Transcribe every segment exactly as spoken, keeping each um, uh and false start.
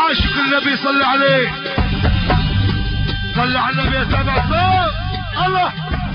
عاشق النبي صلى عليه، صلى على النبي يا سبع صوت الله.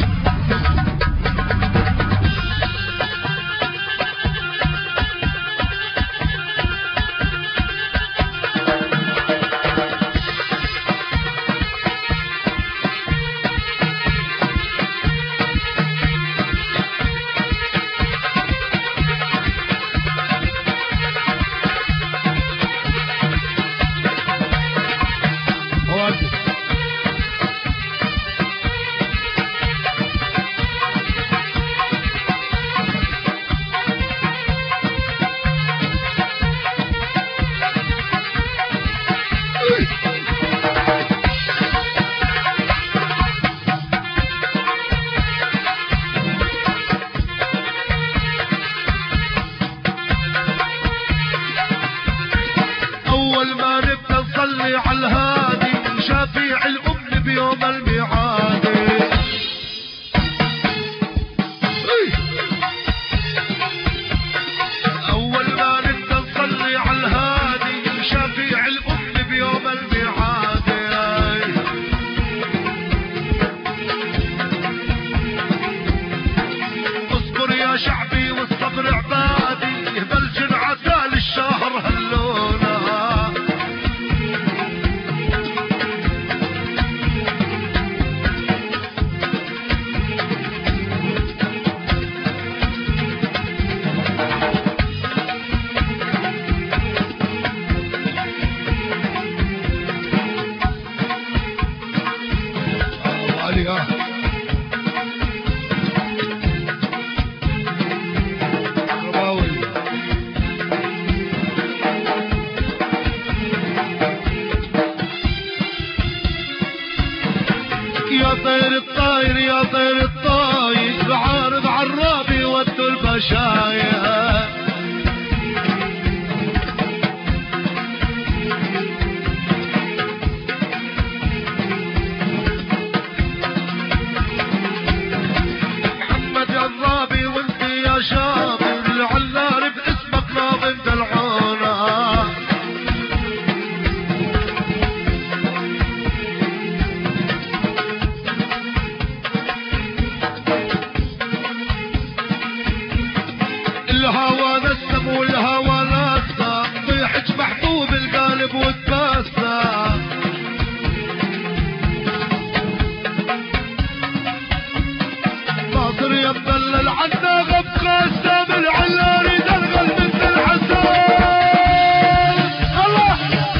على الهادي شفيع الأمن بيوم الميعاد، أول ما نبدأ نصلي على الهادي شفيع الأمن بيوم الميعاد. اصبر يا شعبي والصبر عبادي، بلجن عسال الشهر هلونا. يا طير الطاير يا طير الطاير بعارض عرابي ودوا البشاير. محمد يا الرابي وانت يا شابر العلار باسمك ناظم دلعونا. الهوى نسم والهوى نسم طيحك محبوب القالب والتبسم. ناصر يا مدلل عنا غب قسم العلاري دلغل مثل الحسن. الله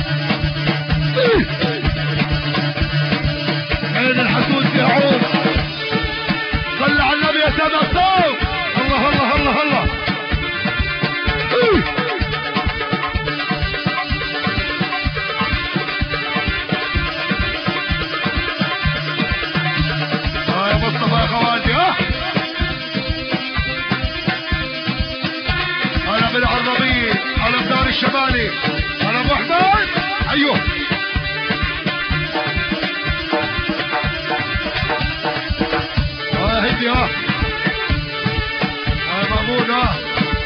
عين الحسود يعود. صل على النبي يا سبع صوت. الله الله الله الله. اه يا مصطفى يا خواتي ها. انا بالعربية انا بدار الشمالي انا ابو احمد. ايوه اه هدي ها. اه مامون ها.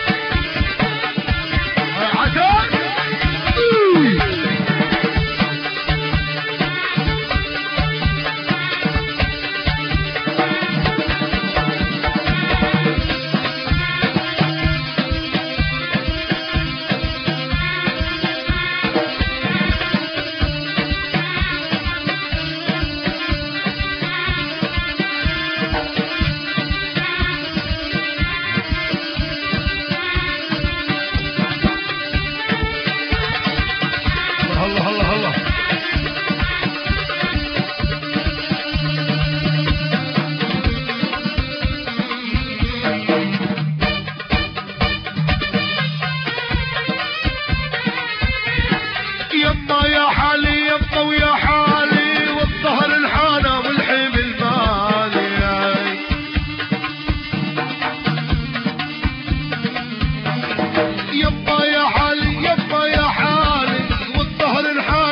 يما يا حالي يما ويا حالي والظهر الحانة والحيم المالي. يما يا حالي يما يا حالي والظهر الحانة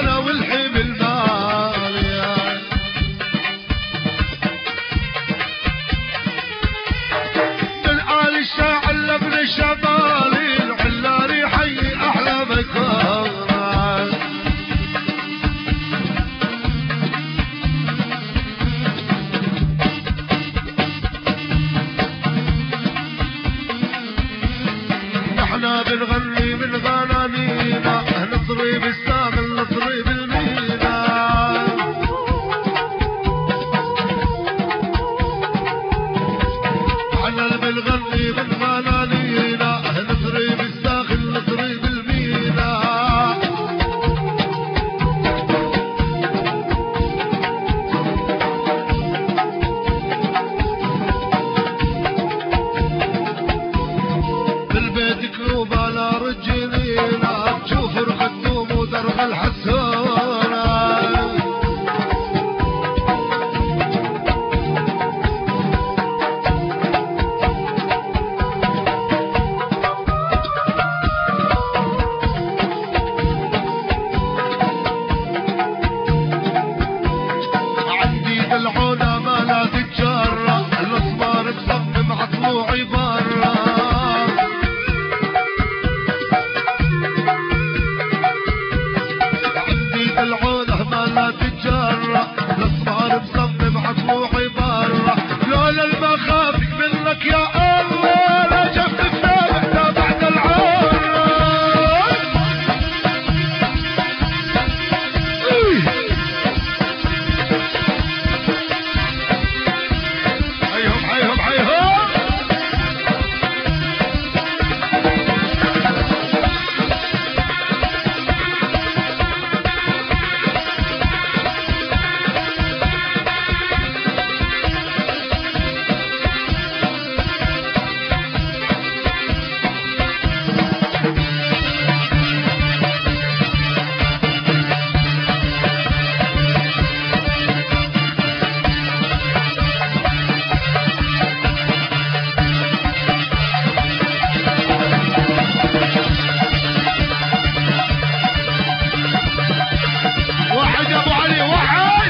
الحسونة. عندي بالعونة ما لا تتجرأ، الاسمار مصمم عطلوعي برا. عندي بالعونة ما لا تتجرأ، الاسمار مصمم عطلوعي برا. لولا المخافك منك يا الله لا شفت كتابك تابعت العورة. حيهم حيهم حيهم. واحد يا ابو علي واحد.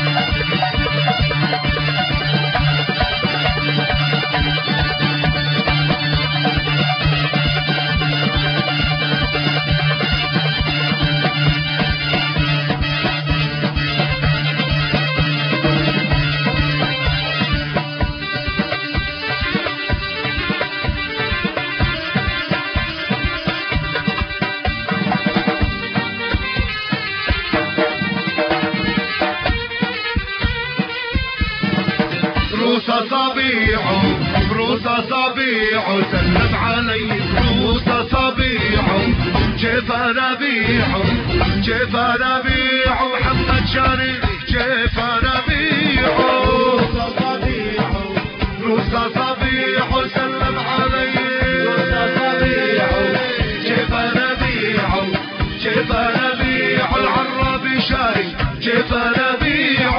روس اصابيع روس اصابيع سلم علي روس اصابيع. كيف انا بيع كيف انا بيع محمد شريف كيف انا بيع. روس اصابيع روس اصابيع سلم علي روس اصابيع. كيف انا بيع كيف انا بيع العرابي شاري كيف انا بيع.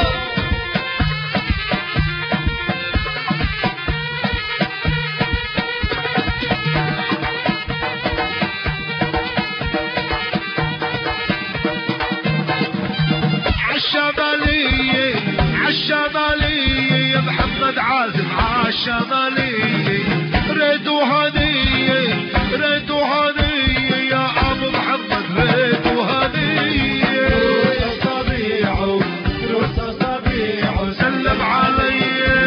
عالشمالية عالشمالية يا محمد عازم عالشمالية. ريدوا هدية ريدوا هدية يا ابو محمد ريدوا هدية. روس اصابيع روس اصابيع سلم علي.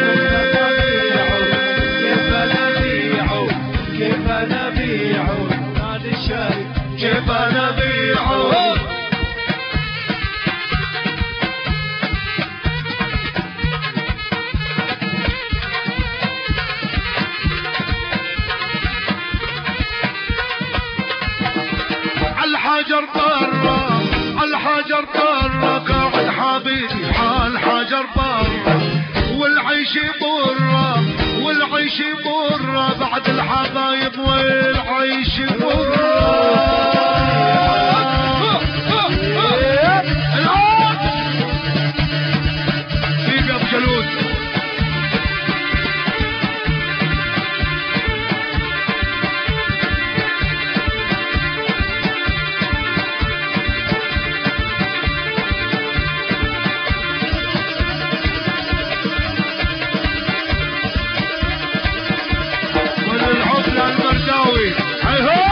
كيف انا بيع كيف انا بيع هذا الشاي كيف انا بيع. الحجر برا الحجر برا قاعد حبيبي عالحجر برا. والعيش برا والعيش برا بعد الحبايب والعيش برا. في ابو جلود والعطلة المرداوي هيهو.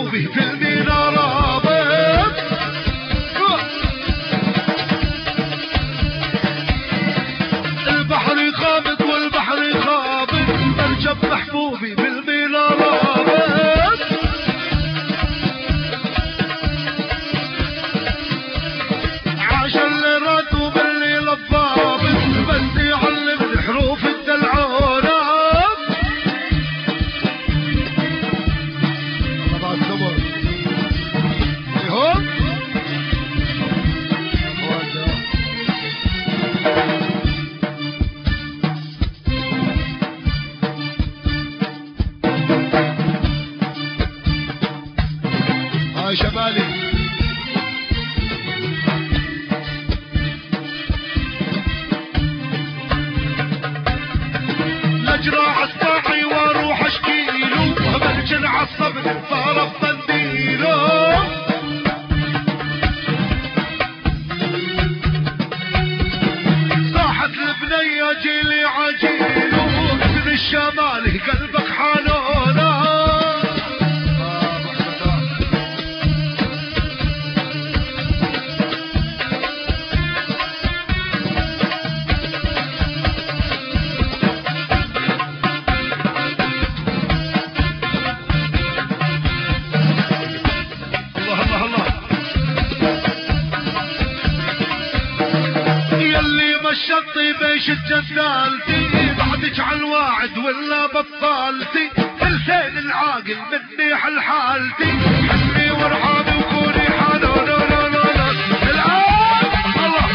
محبوبي في المينا رابط. البحر خابط والبحر خابط، مركب محبوبي في المينا رابط. عاش اللي رد وبالليل الضابط، بس يعلمني حروف الدلعونة. الله بعد صبر يهون هاي شمالي. لجراح الصاحي واروح اشكيله، وبلجن عصبني صار بمنديله. صاحت البنية جيلي عجيله، من الشمالي قلبك حنونه. الشطي بيش الجدالتي، بعدك على الواعد ولا بطالتي. الحسين العاقل مني حل حالتي، حني وارحامي وكوني حنون. العاب الله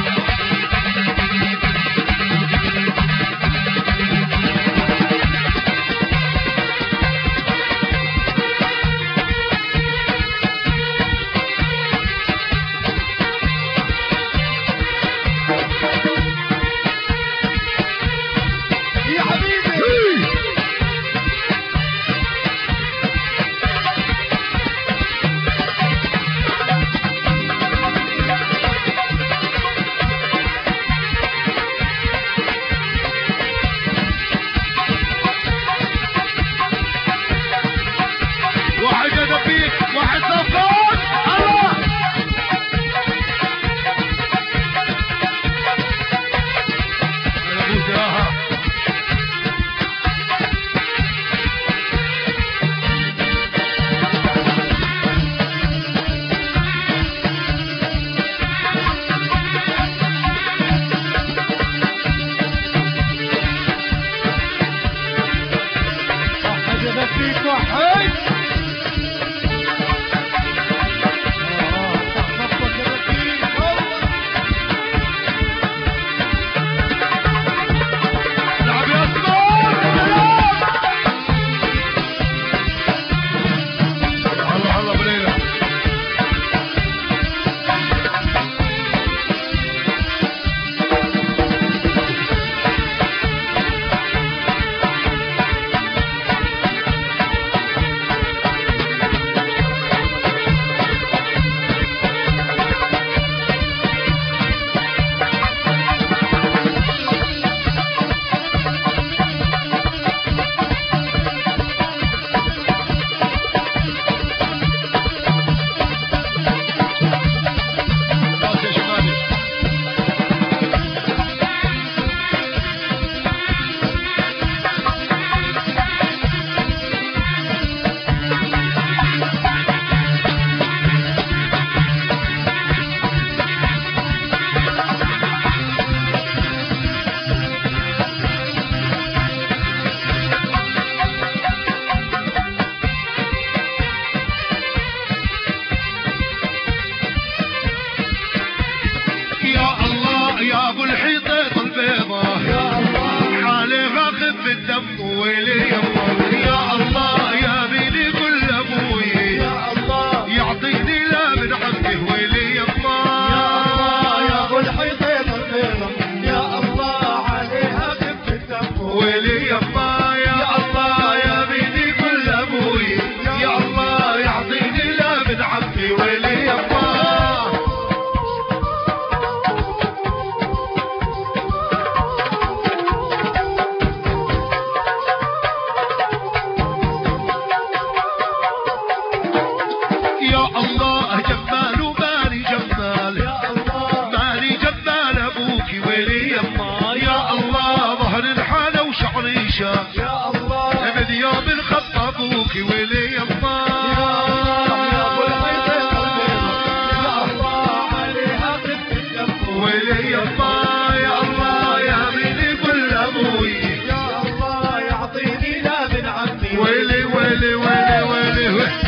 ويلي يما يا الله يا من يقول ابوي يا الله يعطيني لا من عمي ويلي ويلي ويلي ويلي, ويلي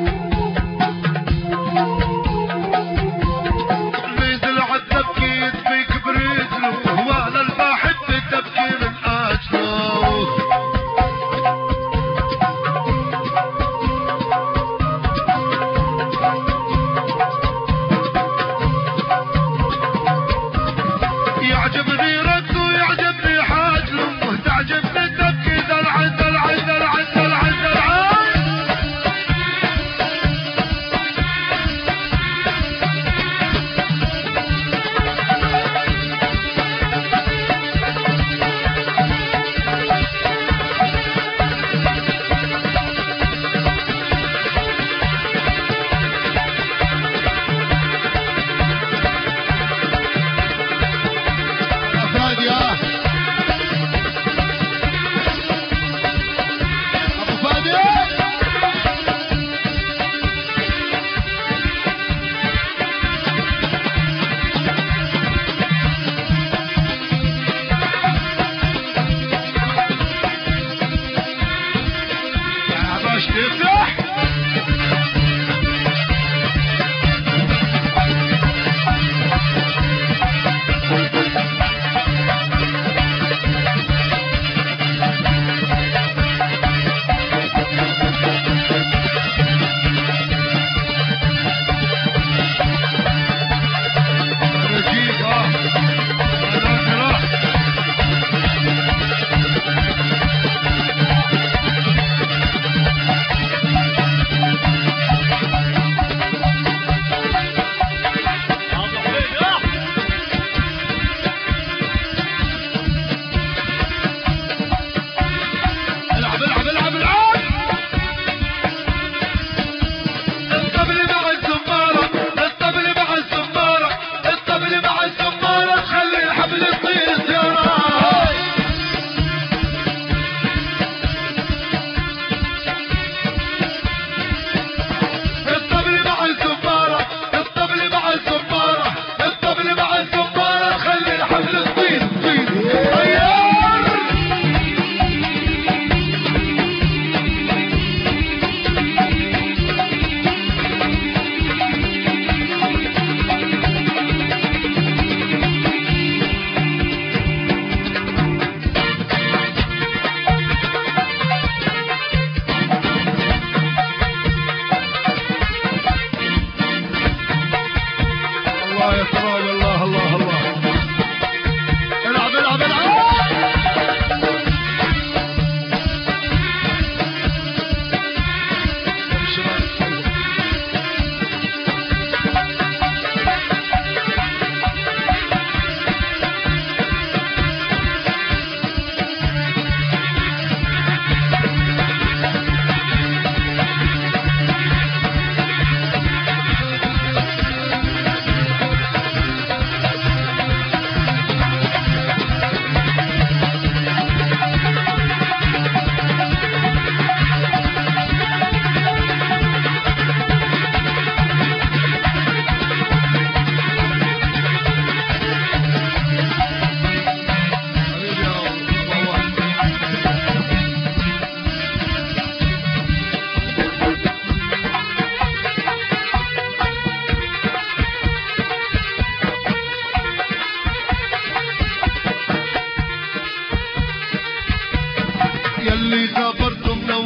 التبكي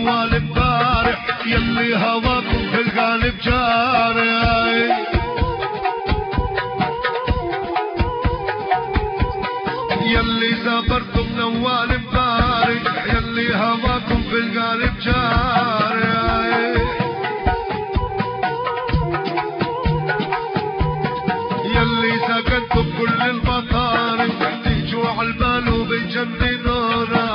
نوال امبارح يلي هواكم في القالب جاري، يلي سافرتم نوال امبارح يلي هواكم في القالب جاري، يلي سكنتم كل المطارق تيجوا عالبال وبيجننونا،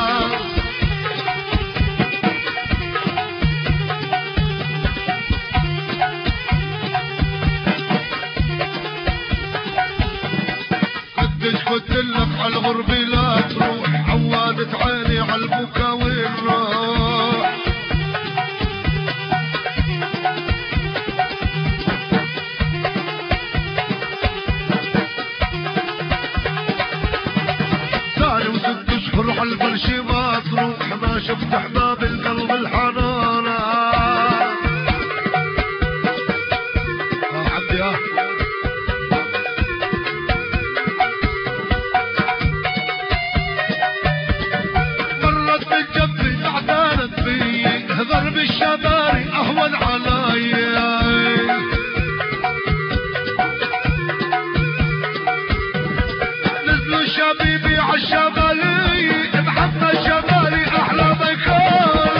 قديش قلتلك عالغرب لا تروح، عوادت عيني عالبكا والروح، سنة وست اشهر عالفرش ما تروح، ما شفت احباب القلب الحنانة. اه عبدي اه مرت بالجنب تعتانت بي، ضرب الشباري اهون علي، نزلوا شبيبي عالشمالي، محمد شمالي احلى مكان.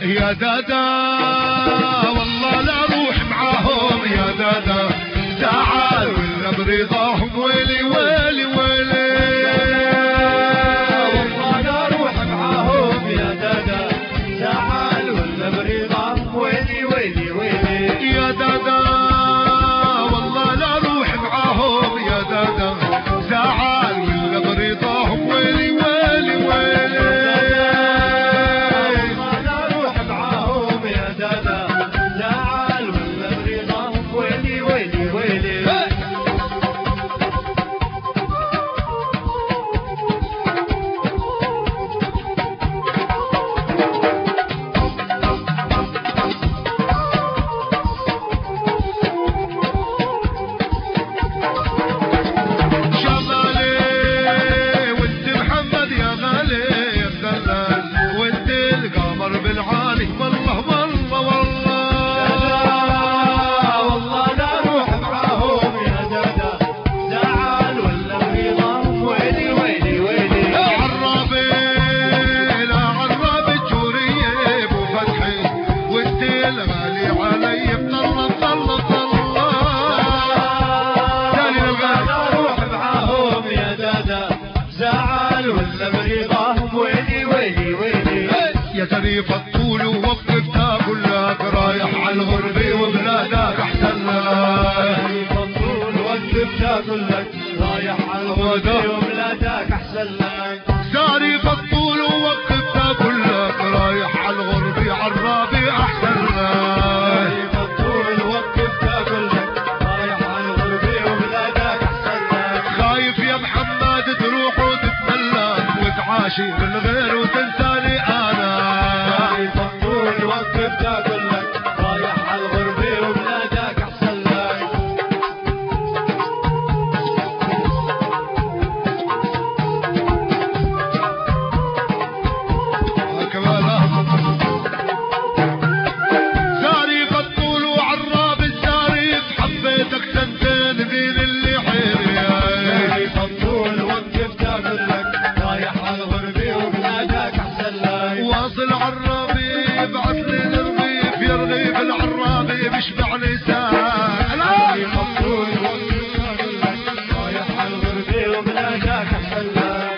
يا دادا والله لا روح معاهم يا دادا تعال ولا برضاهم ويلي ويلي ويلي والله لا روح معاهم يا دادا تعال ولا برضاهم ويلي ويلي ويلي يا دادا والله لا روح معاهم يا دادا تعال ولا برضاهم ويلي ويلي ويلي يا شريف الطول ووقف تاكل لك رايح على الغربة وبلادك احسن لك شريف الطول ووقف تاكل لك رايح على الغربة وبلادك احسن لك شريف الطول ووقف تاكل لك رايح على الغربة عالرابي احسن لك شريف الطول ووقف تاكل لك رايح على الغربة وبلادك احسن لك خايف يا محمد تروح وتتملك وتعاشي من غير وتنساني انا وقف تاكل لك رايح على الغربة وبلادك احسن لك شريف الطول وعراب الشريف حبيتك سنتين مين اللي حيري شريف الطول وقف تاكل لك رايح على الغربة وبلادك احسن لك واصل عرابي بعث لي الرغيف يا رغيف العرابي بيشبع لسان شريف الطول وقف تاكل لك رايح على الغربة وبلادك احسن لك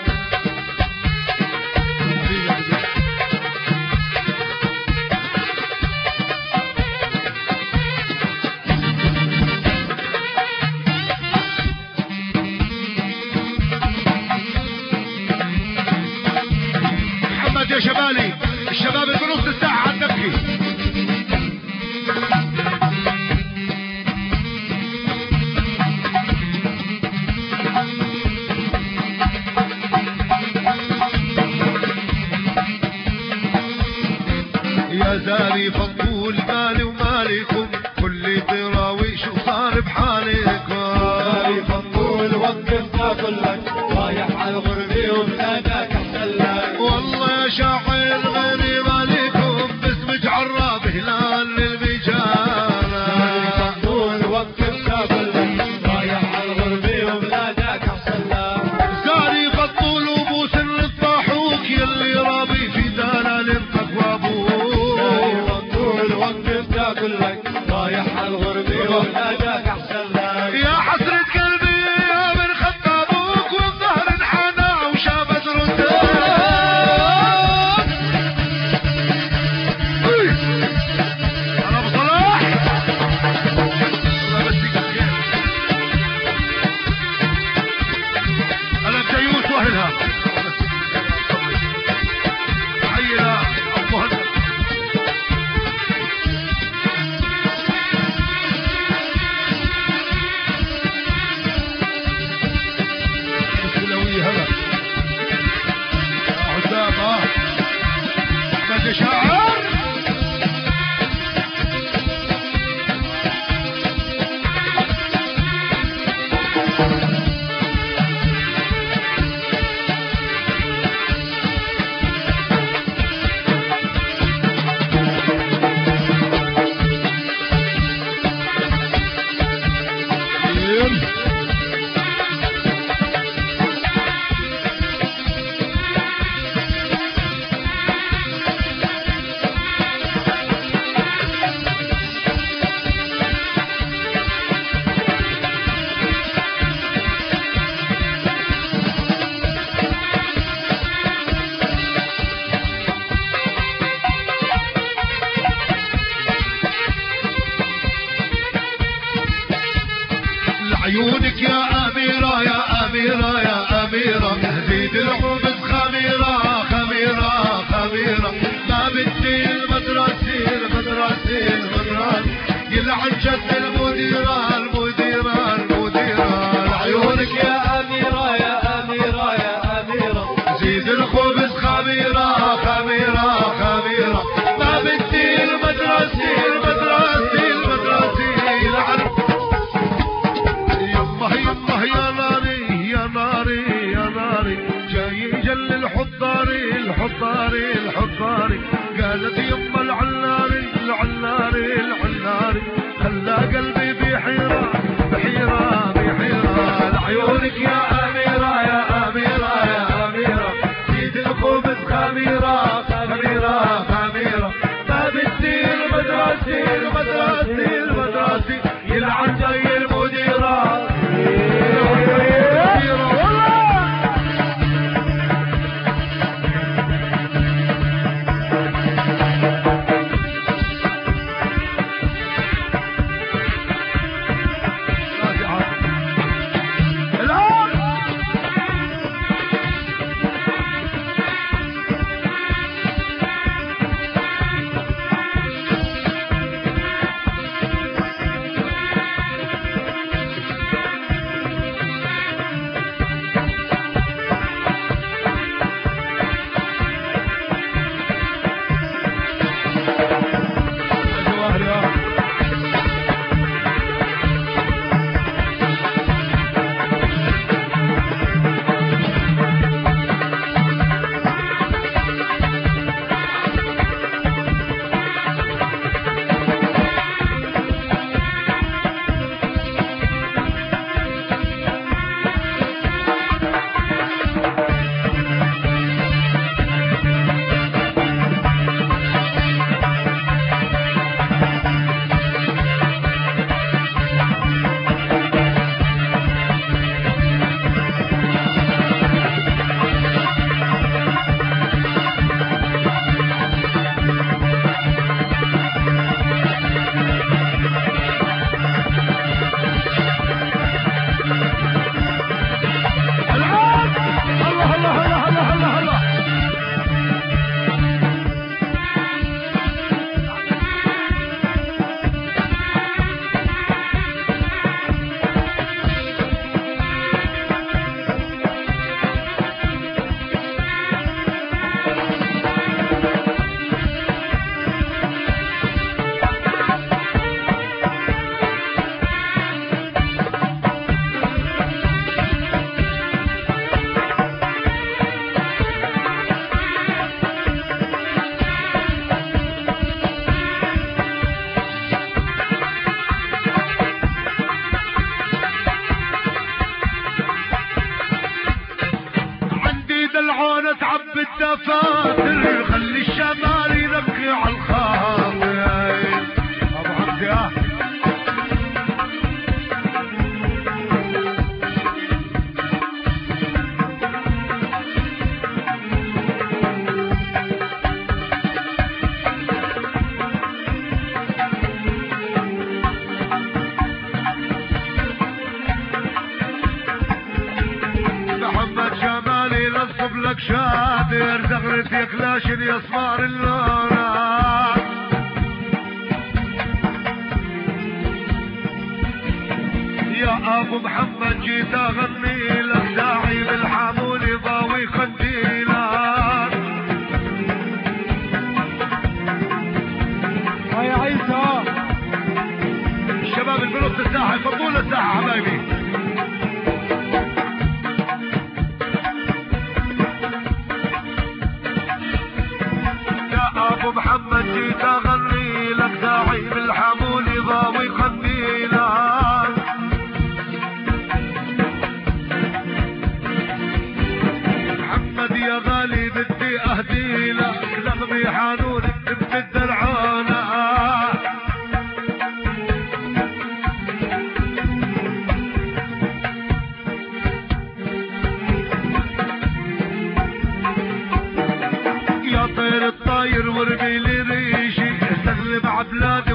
محمد يا شبالي الشباب اللي بنص الساعة هتبكي يا زاري فطول مالي ومالكم كل تراوي شو صار بحالكم شريف الطول وقف تاكل لك رايح على الغربة وبلادك احسن لك والله يا شاعر غريب عليكم باسمك عراب هلال للبجارة شريف الطول وقف تاكل لك رايح على الغربة وبلادك احسن لك زاري فطول وبو سر الطاحوك يلي رابي في دانا لمك وابوك شريف الطول وقف قالت يما العناري العناري العناري خلى قلبي بحيرة بحيرة بحيرة لعيونك يا أميرة يا أميرة يا أميرة زيد الخبز خميرة خميرة خميرة ما بدي المدرسي المدرسي المدرسي يلعن زي المديرة دلعونة تعبي الدفاتر خلي الشمال ينقي على الخاطر ابو حمدي اه لك شادر زغرت يا كلاشن يا صفار اللونات يا ابو محمد جيت اغني لك داعي بالحامول ضاوي خنديلات يا عيسى الشباب البنوت الساحه يفضوا الساحه حبايبي ابو محمد جيت اغني لك داعي بالحمول ضاوي خنديلات محمد يا غالي بدي اهدي لك نغمي حانونك بنت الدلعانه طير الطاير وارمي لي ريشي سلم عبلادي